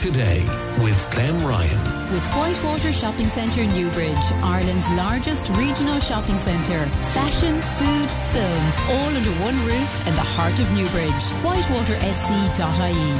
Today with Glenn Ryan. With Whitewater Shopping Centre Newbridge, Ireland's largest regional shopping centre. Fashion, food, film, all under one roof in the heart of Newbridge. WhitewaterSC.ie.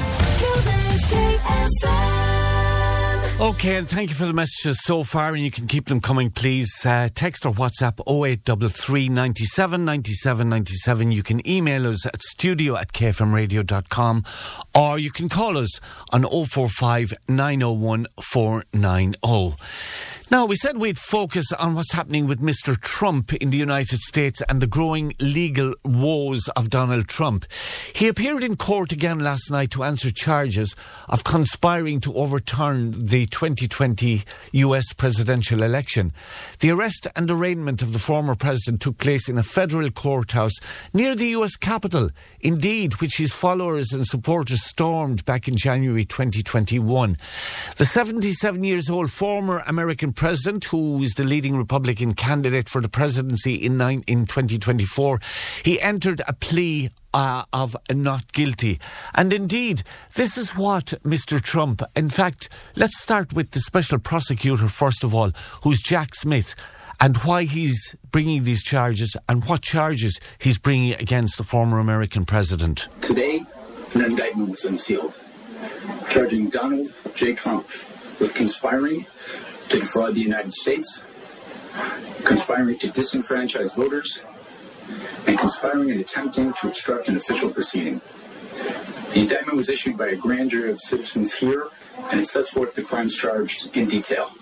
Okay, and thank you for the messages so far, and you can keep them coming, please. Text or WhatsApp 0833 97 97 97. You can email us at studio@kfmradio.com, or you can call us on 045 901 490. Now, we said we'd focus on what's happening with Mr. Trump in the United States and the growing legal woes of Donald Trump. He appeared in court again last night to answer charges of conspiring to overturn the 2020 US presidential election. The arrest and arraignment of the former president took place in a federal courthouse near the US Capitol, indeed, which his followers and supporters stormed back in January 2021. The 77-years-old former American president, who is the leading Republican candidate for the presidency in 2024, he entered a plea of not guilty. And indeed, this is what Mr. Trump, in fact, let's start with the special prosecutor first of all, who's Jack Smith, and why he's bringing these charges and what charges he's bringing against the former American president. Today, an indictment was unsealed, charging Donald J. Trump with conspiring to defraud the United States, conspiring to disenfranchise voters, and conspiring and attempting to obstruct an official proceeding. The indictment was issued by a grand jury of citizens here, and it sets forth the crimes charged in detail.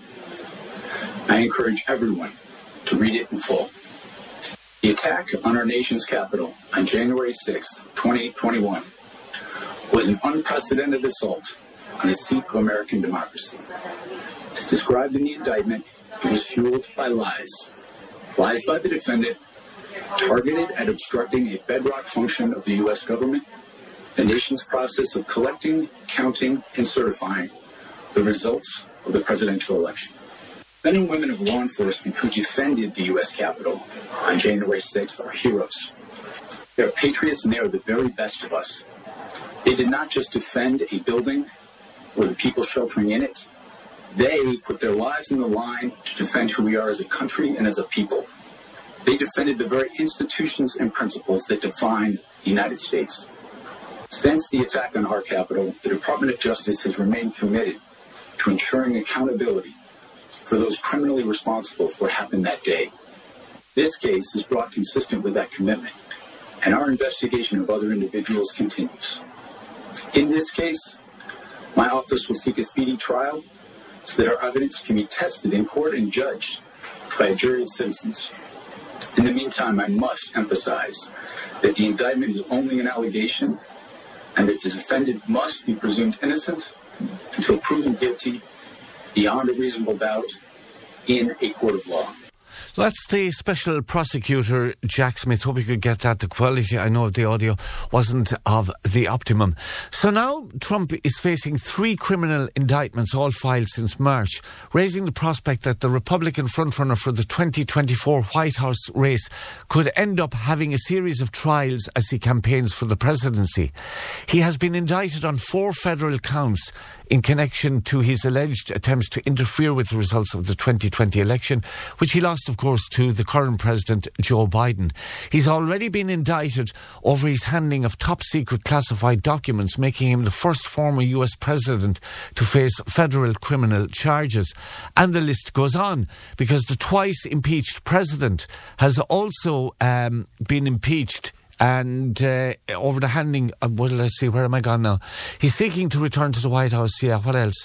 I encourage everyone to read it in full. The attack on our nation's capital on January 6, 2021, was an unprecedented assault on the seat of American democracy. As described in the indictment, it was fueled by lies. Lies by the defendant, targeted at obstructing a bedrock function of the U.S. government, the nation's process of collecting, counting, and certifying the results of the presidential election. Men and women of law enforcement who defended the U.S. Capitol on January 6th are heroes. They are patriots, and they are the very best of us. They did not just defend a building or the people sheltering in it. They put their lives on the line to defend who we are as a country and as a people. They defended the very institutions and principles that define the United States. Since the attack on our capital, the Department of Justice has remained committed to ensuring accountability for those criminally responsible for what happened that day. This case is brought consistent with that commitment, and our investigation of other individuals continues. In this case, my office will seek a speedy trial so that our evidence can be tested in court and judged by a jury of citizens. In the meantime, I must emphasize that the indictment is only an allegation and that the defendant must be presumed innocent until proven guilty beyond a reasonable doubt in a court of law. That's the special prosecutor, Jack Smith. Hope you could get that. The quality, I know, of the audio wasn't of the optimum. So now Trump is facing 3 criminal indictments, all filed since March, raising the prospect that the Republican frontrunner for the 2024 White House race could end up having a series of trials as he campaigns for the presidency. He has been indicted on 4 federal counts in connection to his alleged attempts to interfere with the results of the 2020 election, which he lost, of course, to the current president, Joe Biden. He's already been indicted over his handling of top-secret classified documents, making him the first former US president to face federal criminal charges. And the list goes on, because the twice impeached president has also been impeached and over the handling of, well, let's see, where am I gone now? He's seeking to return to the White House. Yeah, what else?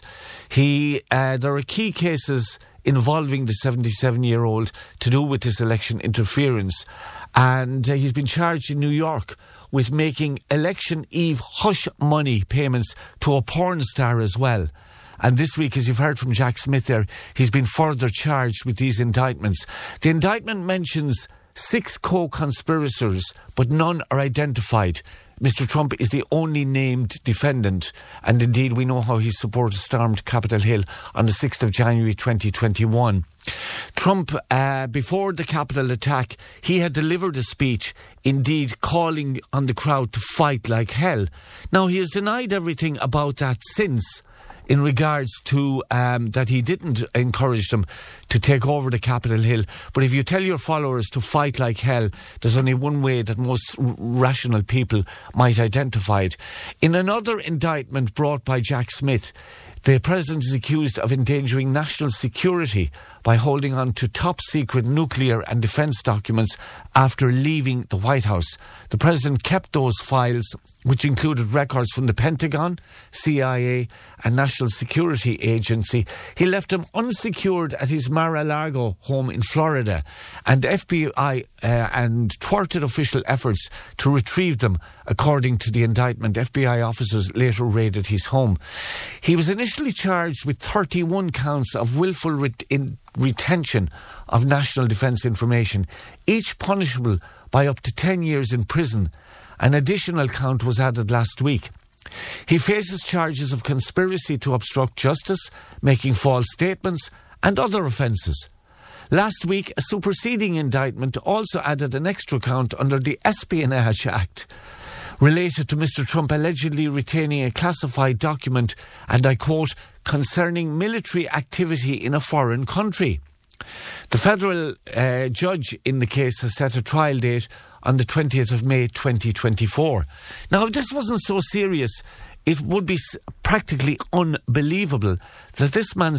There are key cases involving the 77-year-old to do with this election interference. And he's been charged in New York with making election eve hush money payments to a porn star as well. And this week, as you've heard from Jack Smith there, he's been further charged with these indictments. The indictment mentions 6 co-conspirators, but none are identified. Mr. Trump is the only named defendant, and indeed we know how his supporters stormed Capitol Hill on the 6th of January 2021. Trump, before the Capitol attack, he had delivered a speech, indeed calling on the crowd to fight like hell. Now, he has denied everything about that since, in regards to that he didn't encourage them to take over the Capitol Hill. But if you tell your followers to fight like hell, there's only one way that most rational people might identify it. In another indictment brought by Jack Smith, the president is accused of endangering national security by holding on to top-secret nuclear and defence documents after leaving the White House. The president kept those files, which included records from the Pentagon, CIA and National Security Agency. He left them unsecured at his Mar-a-Lago home in Florida, and FBI and thwarted official efforts to retrieve them. According to the indictment, FBI officers later raided his home. He was initially charged with 31 counts of willful retention of national defence information, each punishable by up to 10 years in prison. An additional count was added last week. He faces charges of conspiracy to obstruct justice, making false statements and other offences. Last week, a superseding indictment also added an extra count under the Espionage Act, related to Mr. Trump allegedly retaining a classified document, and I quote, concerning military activity in a foreign country. The federal judge in the case has set a trial date on the 20th of May 2024. Now, if this wasn't so serious, it would be practically unbelievable that this man's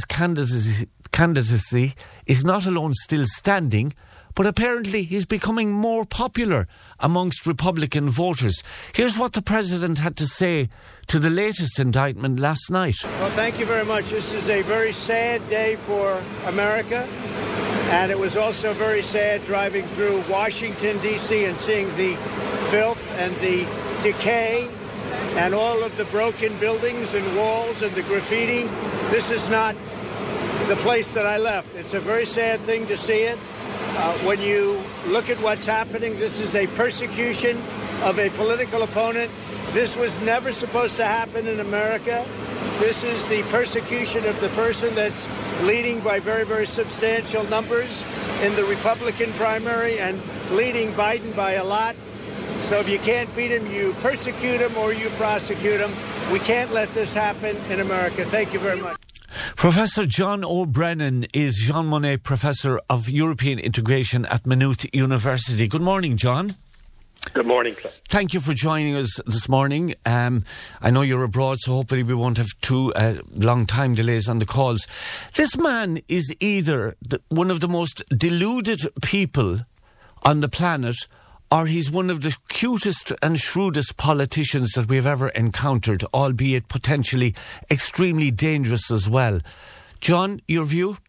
candidacy is not alone still standing, but apparently he's becoming more popular amongst Republican voters. Here's what the president had to say to the latest indictment last night. Well, thank you very much. This is a very sad day for America. And it was also very sad driving through Washington, D.C. and seeing the filth and the decay and all of the broken buildings and walls and the graffiti. This is not the place that I left. It's a very sad thing to see it. When you look at what's happening, this is a persecution of a political opponent. This was never supposed to happen in America. This is the persecution of the person that's leading by very, very substantial numbers in the Republican primary and leading Biden by a lot. So if you can't beat him, you persecute him or you prosecute him. We can't let this happen in America. Thank you very much. Professor John O'Brennan is Jean Monnet Professor of European Integration at Maynooth University. Good morning, John. Good morning, Cliff. Thank you for joining us this morning. I know you're abroad, so hopefully we won't have too long time delays on the calls. This man is either one of the most deluded people on the planet, or he's one of the cutest and shrewdest politicians that we've ever encountered, albeit potentially extremely dangerous as well. John, your view?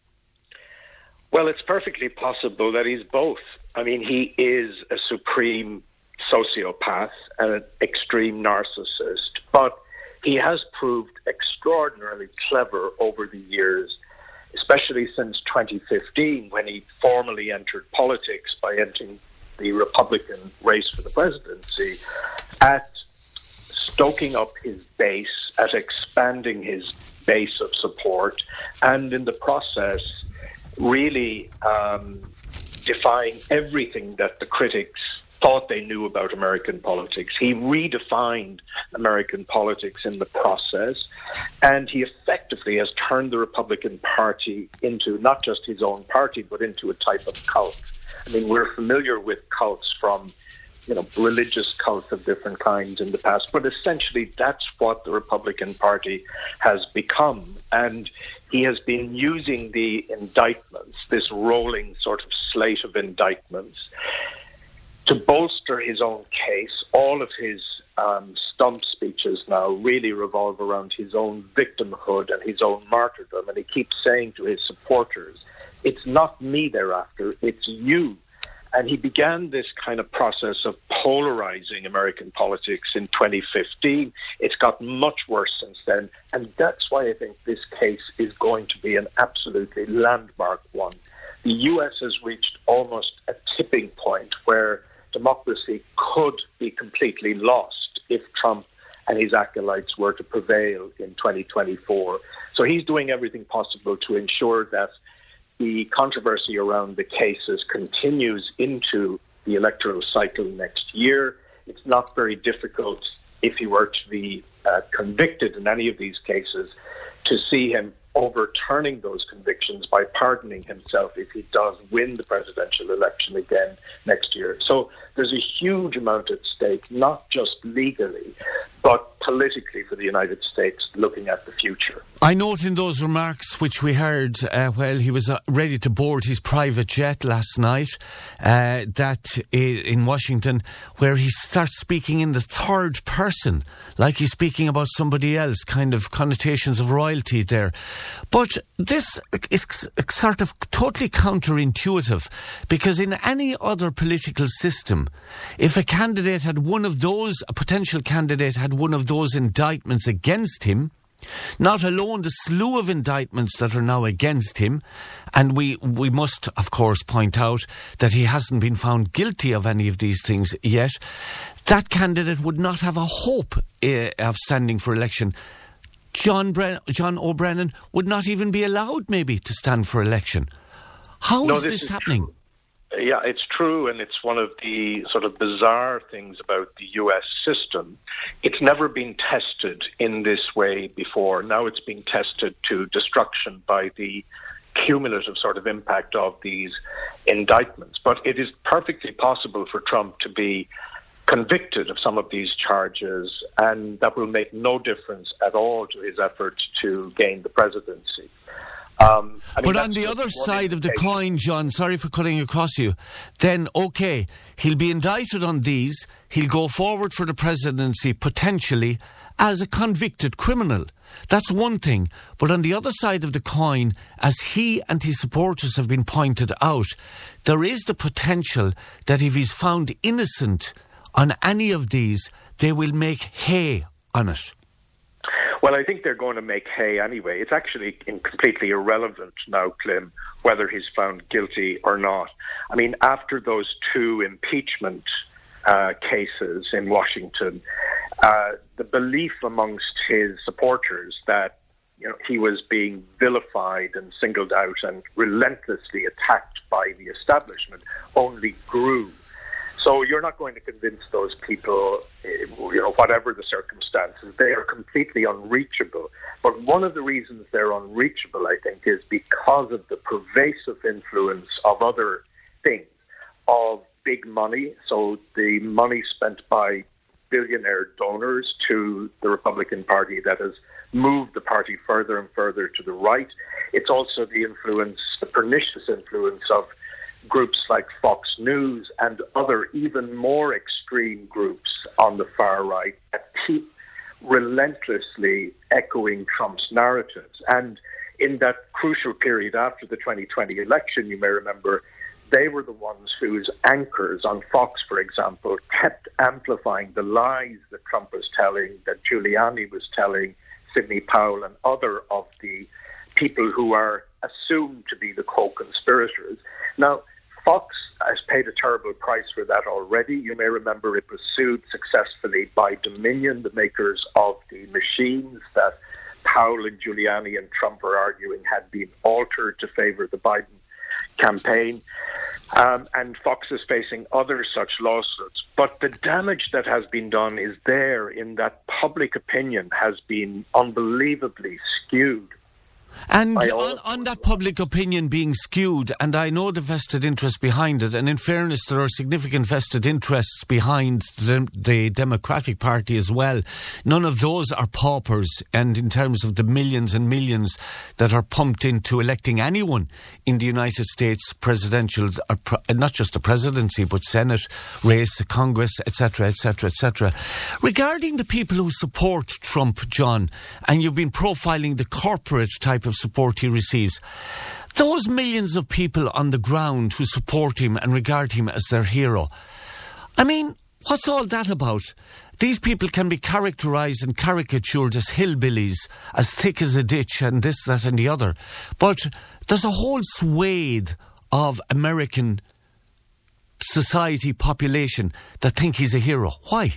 Well, it's perfectly possible that he's both. I mean, he is a supreme sociopath and an extreme narcissist, but he has proved extraordinarily clever over the years, especially since 2015, when he formally entered politics by entering the Republican race for the presidency, at stoking up his base, at expanding his base of support, and in the process really defying everything that the critics thought they knew about American politics. He redefined American politics in the process, and he effectively has turned the Republican Party into not just his own party, but into a type of cult. I mean, we're familiar with cults from, religious cults of different kinds in the past, but essentially that's what the Republican Party has become. And he has been using the indictments, this rolling sort of slate of indictments, to bolster his own case. All of his stump speeches now really revolve around his own victimhood and his own martyrdom. And he keeps saying to his supporters, it's not me they're after, it's you. And he began this kind of process of polarizing American politics in 2015. It's gotten much worse since then. And that's why I think this case is going to be an absolutely landmark one. The U.S. has reached almost a tipping point where democracy could be completely lost if Trump and his acolytes were to prevail in 2024. So he's doing everything possible to ensure that the controversy around the cases continues into the electoral cycle next year. It's not very difficult if he were to be convicted in any of these cases, to see him overturning those convictions by pardoning himself if he does win the presidential election again next year. So there's a huge amount at stake, not just legally, but politically for the United States, looking at the future. I note in those remarks which we heard while he was ready to board his private jet last night, that in Washington, where he starts speaking in the third person, like he's speaking about somebody else, kind of connotations of royalty there. But this is sort of totally counterintuitive, because in any other political system, if a candidate had one of those, a potential candidate had one of those indictments against him, not alone the slew of indictments that are now against him, and we must, of course, point out that he hasn't been found guilty of any of these things yet, that candidate would not have a hope of standing for election. John O'Brien would not even be allowed, maybe, to stand for election. How is this happening? True. Yeah, it's true, and it's one of the sort of bizarre things about the US system. It's never been tested in this way before. Now it's being tested to destruction by the cumulative sort of impact of these indictments. But it is perfectly possible for Trump to be convicted of some of these charges, and that will make no difference at all to his efforts to gain the presidency. But on the other side of the coin, John, sorry for cutting across you, then, OK, he'll be indicted on these, he'll go forward for the presidency potentially as a convicted criminal. That's one thing. But on the other side of the coin, as he and his supporters have been pointed out, there is the potential that if he's found innocent on any of these, they will make hay on it. Well, I think they're going to make hay anyway. It's actually completely irrelevant now, Clem, whether he's found guilty or not. I mean, after those two impeachment cases in Washington, the belief amongst his supporters that he was being vilified and singled out and relentlessly attacked by the establishment only grew. So you're not going to convince those people, whatever the circumstances. They are completely unreachable. But one of the reasons they're unreachable, I think, is because of the pervasive influence of other things, of big money. So the money spent by billionaire donors to the Republican Party that has moved the party further and further to the right. It's also the influence, the pernicious influence of groups like Fox News and other even more extreme groups on the far right that keep relentlessly echoing Trump's narratives. And in that crucial period after the 2020 election, you may remember, they were the ones whose anchors on Fox, for example, kept amplifying the lies that Trump was telling, that Giuliani was telling, Sidney Powell and other of the people who are assumed to be the co-conspirators. Now, Fox has paid a terrible price for that already. You may remember it was sued successfully by Dominion, the makers of the machines that Powell and Giuliani and Trump are arguing had been altered to favor the Biden campaign. And Fox is facing other such lawsuits. But the damage that has been done is there in that public opinion has been unbelievably skewed. And on that public opinion being skewed, and I know the vested interest behind it, and in fairness, there are significant vested interests behind the Democratic Party as well. None of those are paupers, and in terms of the millions and millions that are pumped into electing anyone in the United States presidential, not just the presidency, but Senate race, Congress, etc., etc., etc. Regarding the people who support Trump, John, and you've been profiling the corporate type of support he receives, those millions of people on the ground who support him and regard him as their hero, I mean, what's all that about? These people can be characterised and caricatured as hillbillies, as thick as a ditch and this, that and the other, but there's a whole swathe of American society population that think he's a hero. Why?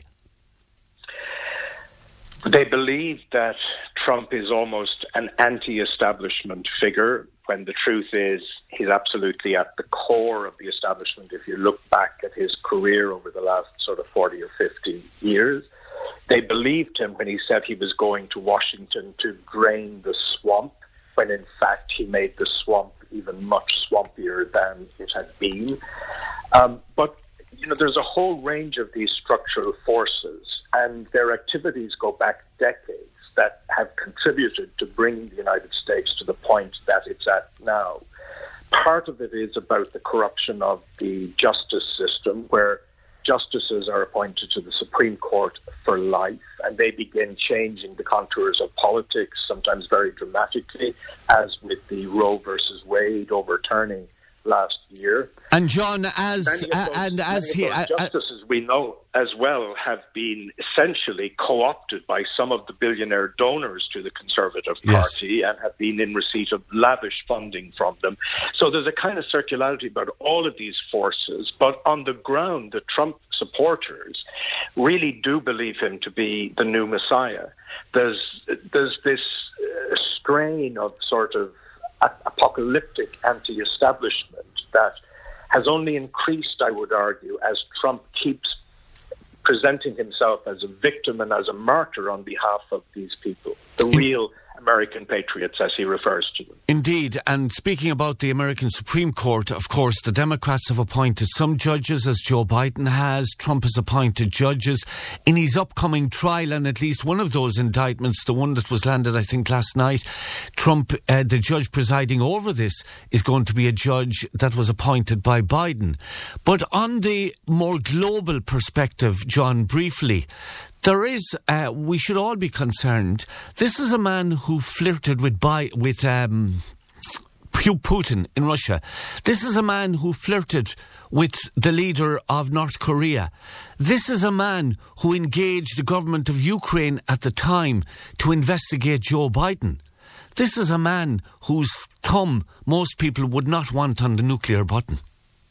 They believe that Trump is almost an anti-establishment figure, when the truth is he's absolutely at the core of the establishment. If you look back at his career over the last sort of 40 or 50 years, They believed him when he said he was going to Washington to drain the swamp, when in fact he made the swamp even much swampier than it had been. But there's a whole range of these structural forces, and their activities go back decades, that have contributed to bringing the United States to the point that it's at now. Part of it is about the corruption of the justice system, where justices are appointed to the Supreme Court for life, and they begin changing the contours of politics, sometimes very dramatically, as with the Roe versus Wade overturning last year. And John, justices we know as well have been essentially co-opted by some of the billionaire donors to the Conservative Party, and have been in receipt of lavish funding from them. So there's a kind of circularity about all of these forces. But on the ground, the Trump supporters really do believe him to be the new Messiah. There's this strain of sort of apocalyptic anti-establishment that has only increased, I would argue, as Trump keeps presenting himself as a victim and as a martyr on behalf of these people, the real American patriots, as he refers to them. Indeed, and speaking about the American Supreme Court, of course, the Democrats have appointed some judges, as Joe Biden has. Trump has appointed judges. In his upcoming trial, and at least one of those indictments, the one that was landed, I think, last night, Trump, the judge presiding over this, is going to be a judge that was appointed by Biden. But on the more global perspective, John, briefly, there is, we should all be concerned. This is a man who flirted with Putin in Russia. This is a man who flirted with the leader of North Korea. This is a man who engaged the government of Ukraine at the time to investigate Joe Biden. This is a man whose thumb most people would not want on the nuclear button.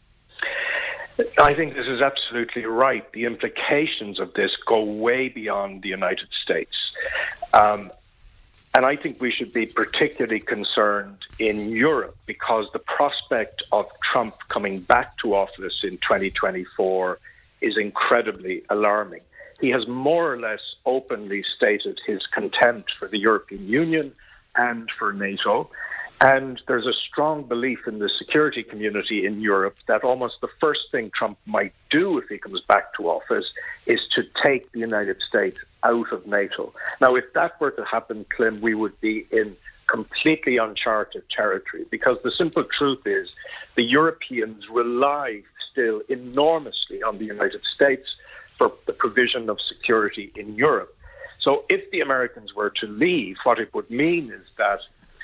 I think this is absolutely right. The implications of this go way beyond the United States. And I think we should be particularly concerned in Europe, because the prospect of Trump coming back to office in 2024 is incredibly alarming. He has more or less openly stated his contempt for the European Union and for NATO. And there's a strong belief in the security community in Europe that almost the first thing Trump might do if he comes back to office is to take the United States out of NATO. Now, if that were to happen, Clem, we would be in completely uncharted territory, because the simple truth is the Europeans rely still enormously on the United States for the provision of security in Europe. So if the Americans were to leave, what it would mean is that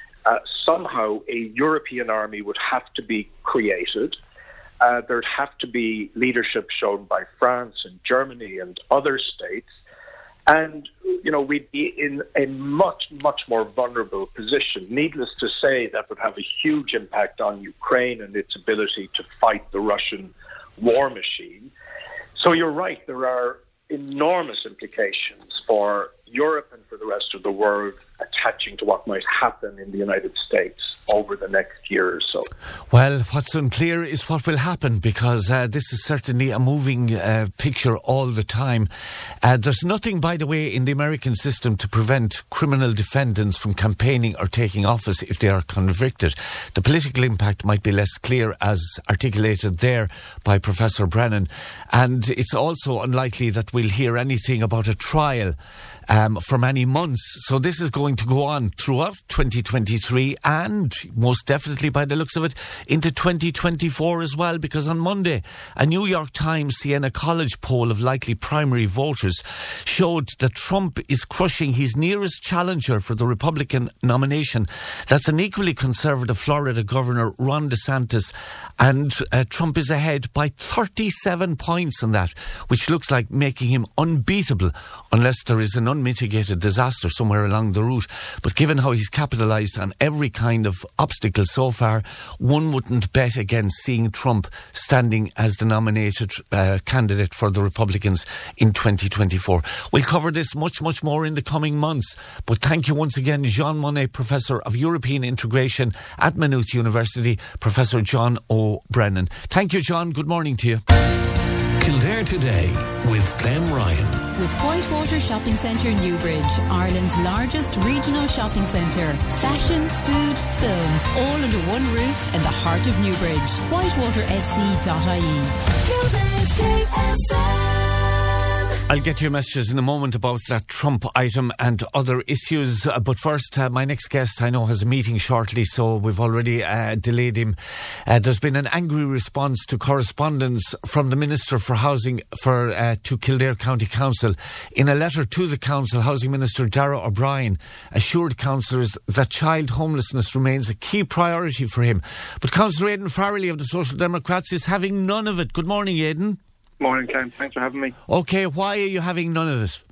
somehow a European army would have to be created. There'd have to be leadership shown by France and Germany and other states. And, we'd be in a much, much more vulnerable position. Needless to say, that would have a huge impact on Ukraine and its ability to fight the Russian war machine. So you're right, there are enormous implications for Europe and for the rest of the world attaching to what might happen in the United States over the next year or so. Well, what's unclear is what will happen, because this is certainly a moving picture all the time. There's nothing, by the way, in the American system to prevent criminal defendants from campaigning or taking office if they are convicted. The political impact might be less clear, as articulated there by Professor Brennan. And it's also unlikely that we'll hear anything about a trial for many months. So this is going to go on throughout 2023 and most definitely, by the looks of it, into 2024 as well, because on Monday a New York Times Siena College poll of likely primary voters showed that Trump is crushing his nearest challenger for the Republican nomination. That's an equally conservative Florida Governor, Ron DeSantis, and Trump is ahead by 37 points on that, which looks like making him unbeatable unless there is an unmitigated disaster somewhere along the route. But given how he's capitalised on every kind of obstacle so far, one wouldn't bet against seeing Trump standing as the nominated candidate for the Republicans in 2024. We'll cover this much, much more in the coming months. But thank you once again, Jean Monnet, Professor of European Integration at Maynooth University, Professor John O'Brennan. Thank you, John. Good morning to you. Kildare Today with Clem Ryan. With Whitewater Shopping Centre Newbridge, Ireland's largest regional shopping centre. Fashion, food, film, all under one roof in the heart of Newbridge. WhitewaterSC.ie. Kildare's KFM. I'll get your messages in a moment about that Trump item and other issues. But first, my next guest I know has a meeting shortly, so we've already delayed him. There's been an angry response to correspondence from the Minister for Housing to Kildare County Council. In a letter to the Council, Housing Minister Darragh O'Brien assured councillors that child homelessness remains a key priority for him. But Councillor Aidan Farrelly of the Social Democrats is having none of it. Good morning, Aidan. Morning, Clem. Thanks for having me. OK, why are you having none of it?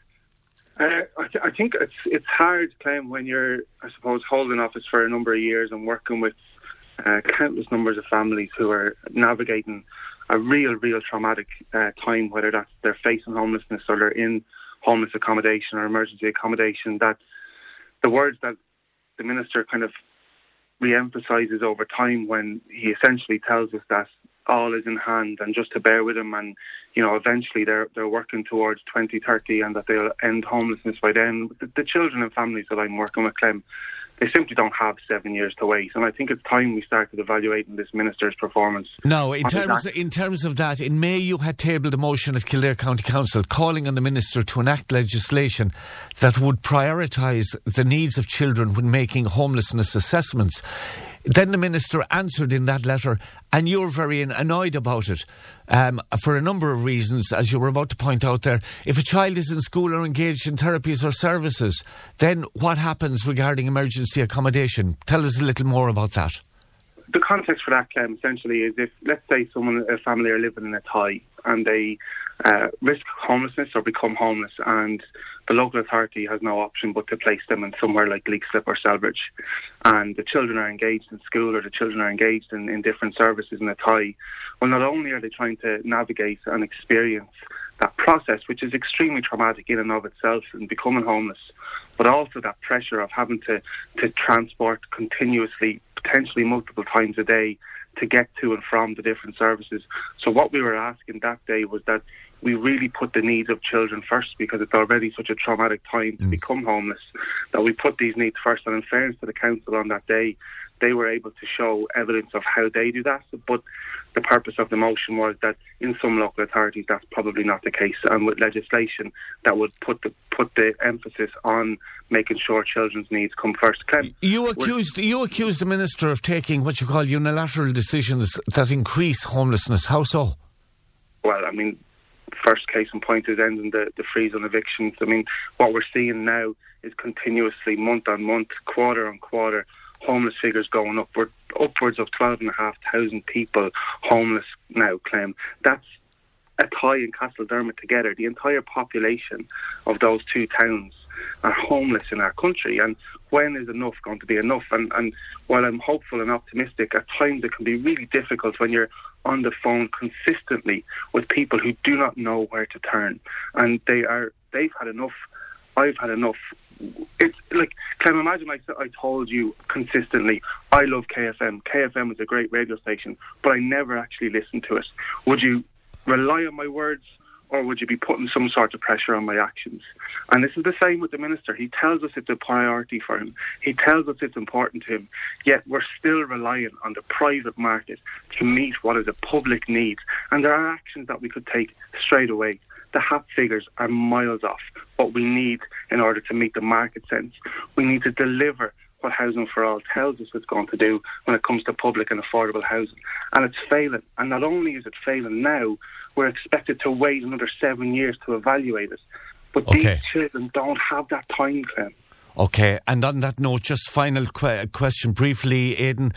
I think it's hard, Clem, when you're, I suppose, holding office for a number of years and working with countless numbers of families who are navigating a real traumatic time, whether that's they're facing homelessness or they're in homeless accommodation or emergency accommodation, that the words that the Minister kind of re-emphasises over time when he essentially tells us that all is in hand and just to bear with him, and eventually they're working towards 2030 and that they'll end homelessness by then. The children and families that I'm working with, Clem, they simply don't have 7 years to wait, and I think it's time we started evaluating this Minister's performance. Now, in terms of that, in May you had tabled a motion at Kildare County Council calling on the Minister to enact legislation that would prioritise the needs of children when making homelessness assessments. Then the Minister answered in that letter, and you're very annoyed about it for a number of reasons, as you were about to point out there. If a child is in school or engaged in therapies or services, then what happens regarding emergency accommodation? Tell us a little more about that. The context for that, Clem, essentially is if, let's say, a family are living in a tie and they risk homelessness or become homeless, and the local authority has no option but to place them in somewhere like Leixlip or Selbridge, and the children are engaged in school or the children are engaged in different services in a tie. Well, not only are they trying to navigate and experience that process, which is extremely traumatic in and of itself, and becoming homeless, but also that pressure of having to transport continuously, potentially multiple times a day, to get to and from the different services. So what we were asking that day was that we really put the needs of children first, because it's already such a traumatic time to become homeless, that we put these needs first. And in fairness to the council on that day, they were able to show evidence of how they do that. But the purpose of the motion was that in some local authorities that's probably not the case, and with legislation that would put the emphasis on making sure children's needs come first. Clem, you accused the Minister of taking what you call unilateral decisions that increase homelessness. How so? Well, I mean, first case in point is ending the freeze on evictions. I mean, what we're seeing now is continuously, month on month, quarter on quarter, homeless figures going up. We're upwards of 12,500 people homeless now, Clem. That's a tie in Castledermot together. The entire population of those two towns are homeless in our country. And when is enough going to be enough? And while I'm hopeful and optimistic, at times it can be really difficult when you're on the phone consistently with people who do not know where to turn. And they've had enough. I've had enough. It's like, Clem, imagine I told you consistently, I love KFM. KFM is a great radio station, but I never actually listened to it. Would you rely on my words, or would you be putting some sort of pressure on my actions? And this is the same with the Minister. He tells us it's a priority for him. He tells us it's important to him. Yet we're still relying on the private market to meet what is a public need. And there are actions that we could take straight away. The HAP figures are miles off what we need in order to meet the market sense. We need to deliver what Housing for All tells us it's going to do when it comes to public and affordable housing. And it's failing. And not only is it failing now, we're expected to wait another 7 years to evaluate it. But these children don't have that time, Clem. OK, and on that note, just final question briefly, Aidan.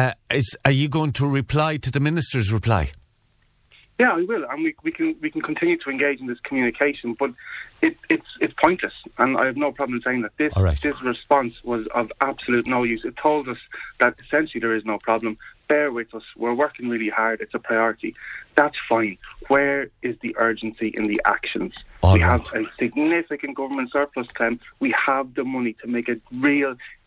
Are you going to reply to the Minister's reply? Yeah, I will, and we can continue to engage in this communication, but it's pointless, and I have no problem saying that this response was of absolute no use. It told us that essentially there is no problem. Bear with us. We're working really hard. It's a priority. That's fine. Where is the urgency in the actions? We have a significant government surplus, Clem. We have the money to make a real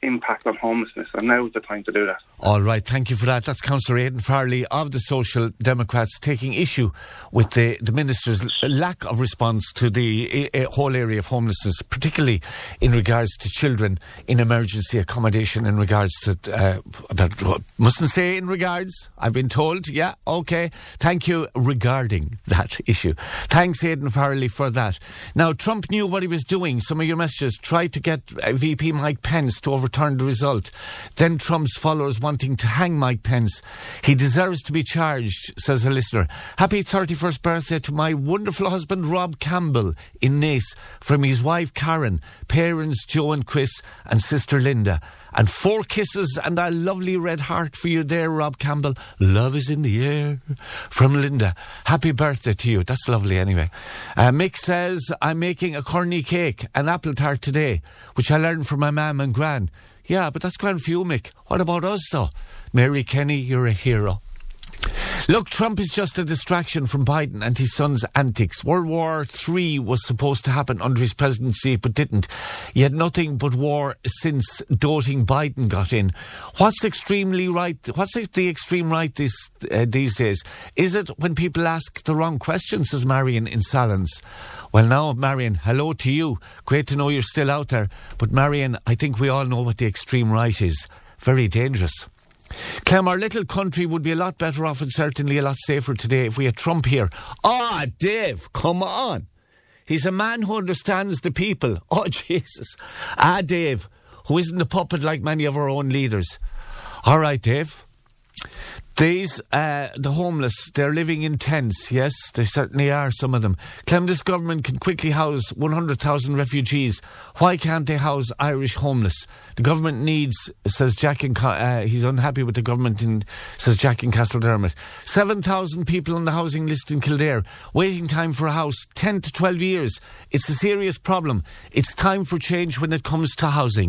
impact on homelessness, and now is the time to do that. All right, thank you for that. That's Councillor Aidan Farley of the Social Democrats taking issue with the Minister's lack of response to the whole area of homelessness, particularly in regards to children in emergency accommodation, in regards to, that mustn't say in regards, I've been told. Yeah, OK. Thank you regarding that issue. Thanks, Aidan Farley, for that. Now, Trump knew what he was doing. Some of your messages tried to get VP Mike Pence to overturn the result. Then Trump's followers wanting to hang Mike Pence. He deserves to be charged, says a listener. Happy 31st birthday to my wonderful husband Rob Campbell in Naas from his wife Karen, parents Joe and Chris and sister Linda. And 4 kisses and a lovely red heart for you there, Rob Campbell. Love is in the air. From Linda. Happy birthday to you. That's lovely anyway. Mick says, I'm making a corny cake, an apple tart today, which I learned from my mam and gran. Yeah, but that's grand for you, Mick. What about us, though? Mary Kenny, you're a hero. Look, Trump is just a distraction from Biden and his son's antics. World War III was supposed to happen under his presidency, but didn't. Yet nothing but war since doting Biden got in. What's extremely right? What's the extreme right these days? Is it when people ask the wrong questions, says Marion in Salons? Well, now, Marion, hello to you. Great to know you're still out there. But, Marion, I think we all know what the extreme right is. Very dangerous. Clem, our little country would be a lot better off and certainly a lot safer today if we had Trump here. Ah, Dave, come on. He's a man who understands the people. Oh, Jesus. Ah, Dave, who isn't a puppet like many of our own leaders. All right, Dave. These, the homeless, they're living in tents, yes, they certainly are, some of them. Clem, this government can quickly house 100,000 refugees. Why can't they house Irish homeless? The government needs, says Jack in, he's unhappy with the government, says Jack in Castledermot. 7,000 people on the housing list in Kildare. Waiting time for a house, 10 to 12 years. It's a serious problem. It's time for change when it comes to housing.